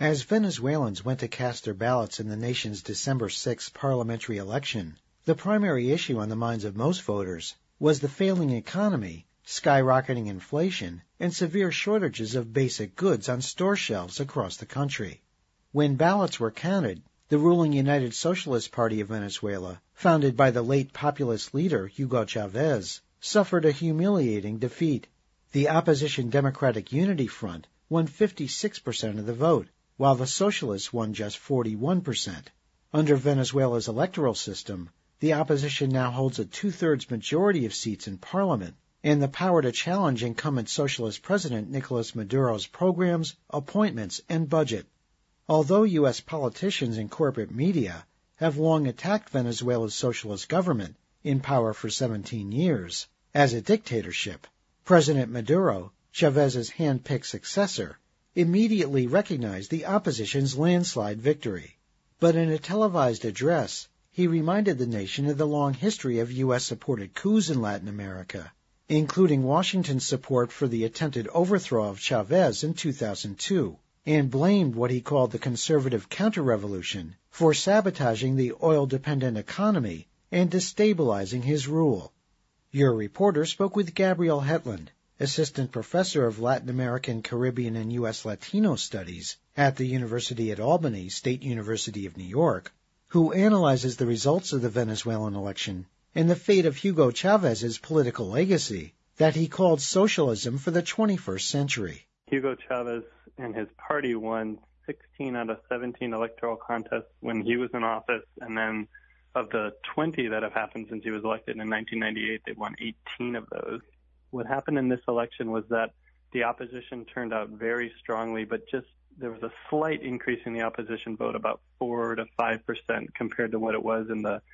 As Venezuelans went to cast their ballots in the nation's December 6th parliamentary election, the primary issue on the minds of most voters was the failing economy, skyrocketing inflation, and severe shortages of basic goods on store shelves across the country. When ballots were counted, the ruling United Socialist Party of Venezuela, founded by the late populist leader Hugo Chavez, suffered a humiliating defeat. The opposition Democratic Unity Front won 56% of the vote, while the Socialists won just 41%. Under Venezuela's electoral system, the opposition now holds a two-thirds majority of seats in parliament and the power to challenge incumbent Socialist President Nicolas Maduro's programs, appointments, and budget. Although U.S. politicians and corporate media have long attacked Venezuela's socialist government, in power for 17 years, as a dictatorship, President Maduro, Chavez's hand-picked successor, immediately recognized the opposition's landslide victory. But in a televised address, he reminded the nation of the long history of U.S.-supported coups in Latin America, including Washington's support for the attempted overthrow of Chavez in 2002, and blamed what he called the conservative counter-revolution for sabotaging the oil-dependent economy and destabilizing his rule. Your reporter spoke with Gabrielle Hetland, Assistant Professor of Latin American, Caribbean, and U.S. Latino Studies at the University at Albany, State University of New York, who analyzes the results of the Venezuelan election and the fate of Hugo Chavez's political legacy that he called socialism for the 21st century. Hugo Chavez and his party won 16 out of 17 electoral contests when he was in office, and then of the 20 that have happened since he was elected in 1998, they won 18 of those. What happened in this election was that the opposition turned out very strongly, but just there was a slight increase in the opposition vote, about 4 to 5% compared to what it was in the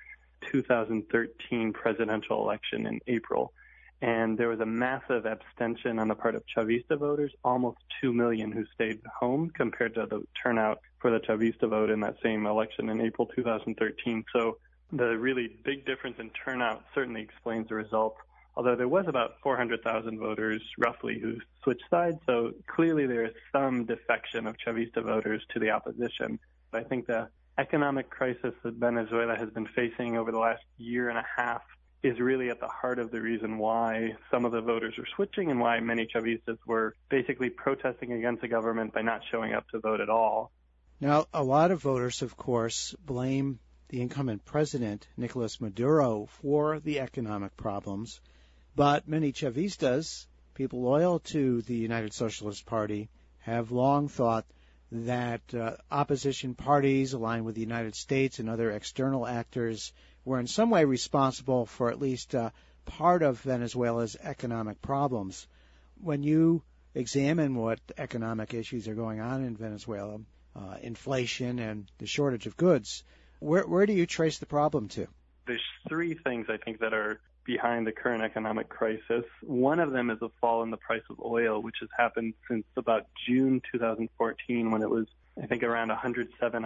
2013 presidential election in April. And there was a massive abstention on the part of Chavista voters, almost 2 million who stayed home compared to the turnout for the Chavista vote in that same election in April 2013. So the really big difference in turnout certainly explains the results, although there was about 400,000 voters roughly who switched sides. So clearly there is some defection of Chavista voters to the opposition. I think the economic crisis that Venezuela has been facing over the last year and a half is really at the heart of the reason why some of the voters are switching and why many Chavistas were basically protesting against the government by not showing up to vote at all. Now, a lot of voters, of course, blame the incumbent president, Nicolas Maduro, for the economic problems, but many Chavistas, people loyal to the United Socialist Party, have long thought that opposition parties aligned with the United States and other external actors were in some way responsible for at least part of Venezuela's economic problems. When you examine what economic issues are going on in Venezuela, inflation and the shortage of goods, where do you trace the problem to? There's three things I think that are behind the current economic crisis. One of them is a fall in the price of oil, which has happened since about June 2014 when it was, I think, around $107,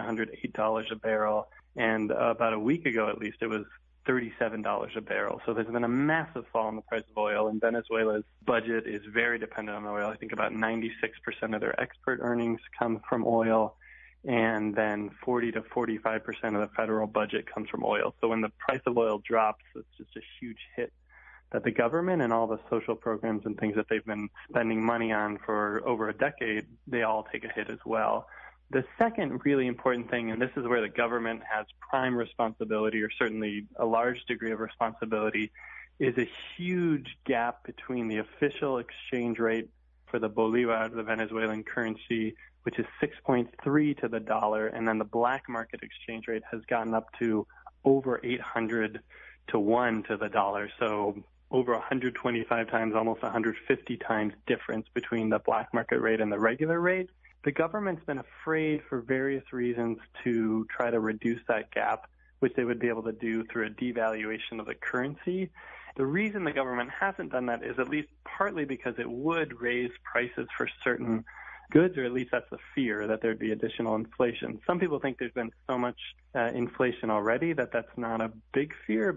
$108 a barrel. And about a week ago, at least, it was $37 a barrel. So there's been a massive fall in the price of oil, and Venezuela's budget is very dependent on oil. I think about 96% of their export earnings come from oil, and then 40 to 45% of the federal budget comes from oil. So when the price of oil drops, it's just a huge hit that the government and all the social programs and things that they've been spending money on for over a decade, they all take a hit as well. The second really important thing, and this is where the government has prime responsibility, or certainly a large degree of responsibility, is a huge gap between the official exchange rate for the bolivar, the Venezuelan currency, which is 6.3 to the dollar, and then the black market exchange rate has gotten up to over 800 to 1 to the dollar. So over 125 times, almost 150 times difference between the black market rate and the regular rate. The government's been afraid for various reasons to try to reduce that gap, which they would be able to do through a devaluation of the currency. The reason the government hasn't done that is at least partly because it would raise prices for certain goods, or at least that's the fear, that there'd be additional inflation. Some people think there's been so much inflation already that that's not a big fear, but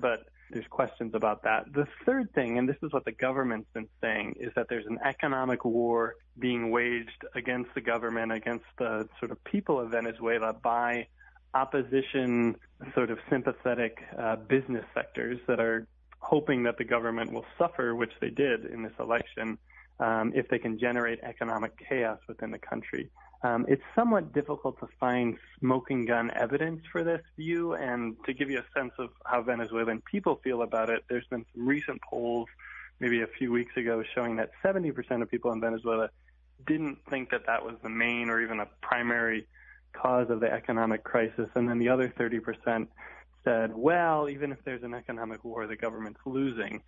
there's questions about that. The third thing, and this is what the government's been saying, is that there's an economic war being waged against the government, against the sort of people of Venezuela by opposition, sort of sympathetic business sectors that are hoping that the government will suffer, which they did in this election, if they can generate economic chaos within the country. It's somewhat difficult to find smoking gun evidence for this view, and to give you a sense of how Venezuelan people feel about it, there's been some recent polls, maybe a few weeks ago, showing that 70% of people in Venezuela didn't think that that was the main or even a primary cause of the economic crisis, and then the other 30% said, well, even if there's an economic war, the government's losing.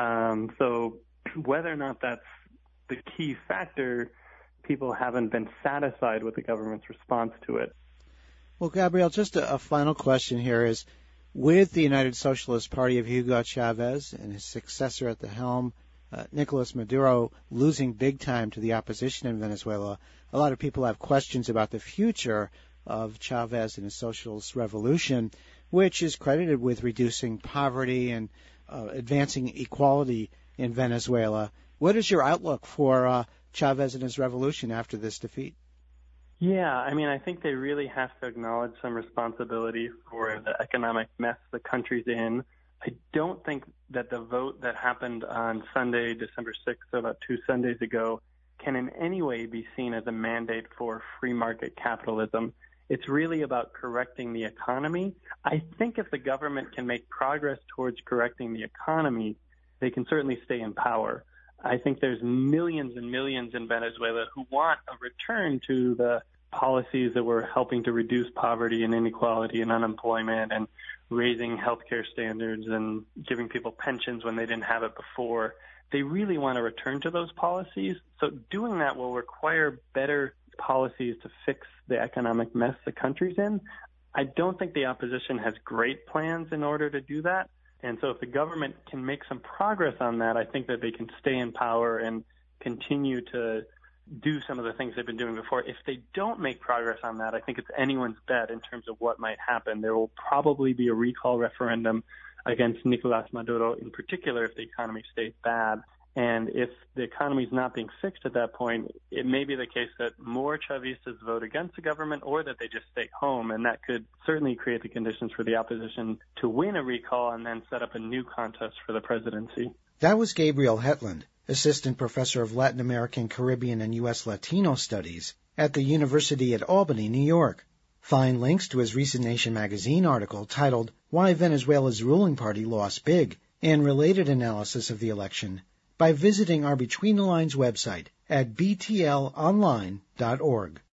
So whether or not that's the key factor, people haven't been satisfied with the government's response to it. Well, Gabriel, just a final question here is, with the United Socialist Party of Hugo Chavez and his successor at the helm, Nicolas Maduro, losing big time to the opposition in Venezuela, a lot of people have questions about the future of Chavez and his socialist revolution, which is credited with reducing poverty and advancing equality in Venezuela. What is your outlook for Chavez and his revolution after this defeat? Yeah, I mean, I think they really have to acknowledge some responsibility for the economic mess the country's in. I don't think that the vote that happened on Sunday, December 6th, so about 2 Sundays ago, can in any way be seen as a mandate for free market capitalism. It's really about correcting the economy. I think if the government can make progress towards correcting the economy, they can certainly stay in power. I think there's millions and millions in Venezuela who want a return to the policies that were helping to reduce poverty and inequality and unemployment and raising healthcare standards and giving people pensions when they didn't have it before. They really want to return to those policies. So doing that will require better policies to fix the economic mess the country's in. I don't think the opposition has great plans in order to do that. And so if the government can make some progress on that, I think that they can stay in power and continue to do some of the things they've been doing before. If they don't make progress on that, I think it's anyone's bet in terms of what might happen. There will probably be a recall referendum against Nicolas Maduro in particular if the economy stays bad. And if the economy is not being fixed at that point, it may be the case that more Chavistas vote against the government or that they just stay home, and that could certainly create the conditions for the opposition to win a recall and then set up a new contest for the presidency. That was Gabriel Hetland, Assistant Professor of Latin American, Caribbean, and U.S. Latino Studies at the University at Albany, New York. Find links to his recent Nation magazine article titled Why Venezuela's Ruling Party Lost Big and related analysis of the election by visiting our Between the Lines website at btlonline.org.